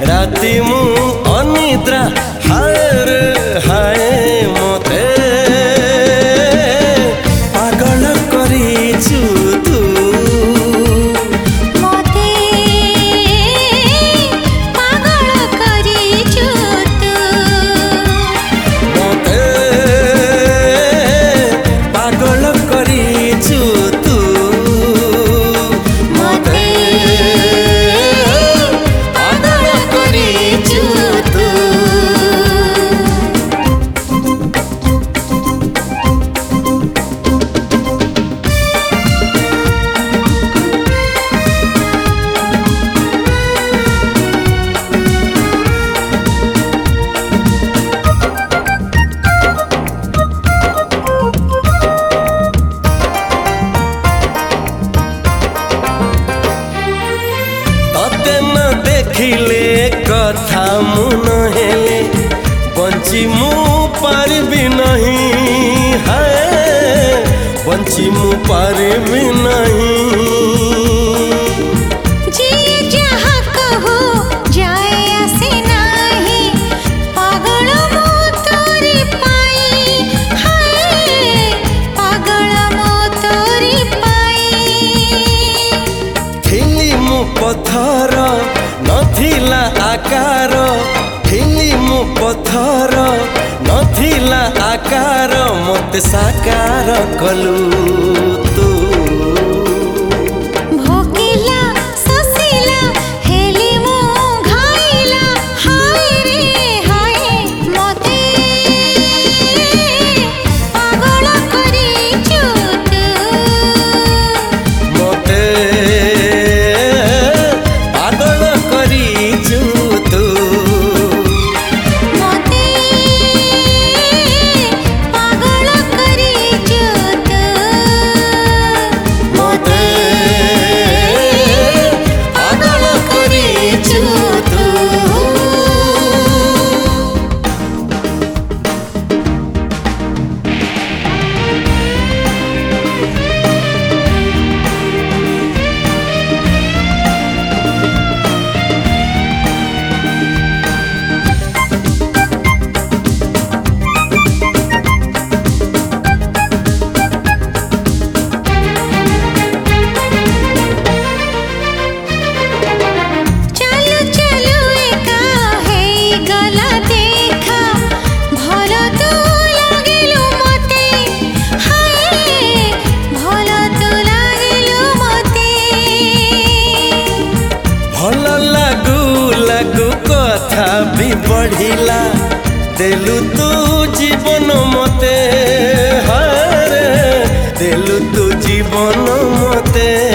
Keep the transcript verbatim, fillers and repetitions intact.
राति मु अनिद्रा हाय रे हाय मते पागल करिछु तू मते पागल करिछु तू मते पागल करिछु तू मते पागल करिछु तू देखिले कथा मुन हेले बंची मु पारबी नहीं है बंची मु पारबी नहीं जी जहाँ कहो जाए आसे नहीं पागल मो तोरी पाई हाय पागल मो तोरी पाई थिली मु पथर नथिला आकार थिली मु पथर नथिला आकार मते साकार कलु तू भोकिला ससिला हेली मो घाइला हाय रे हाय मते पागल करिछु तू मते पागल करिछु तू मते पागल करिछु तू मते पागल करिछु तू चलु चलु एका हे गला देखा भल तू लागिलु मते हाय भल तू लागिलु मते भल लागू लागू कथा भी बढ़िला देलु तू जीवन मते हाय रे देलु तू जीवन मते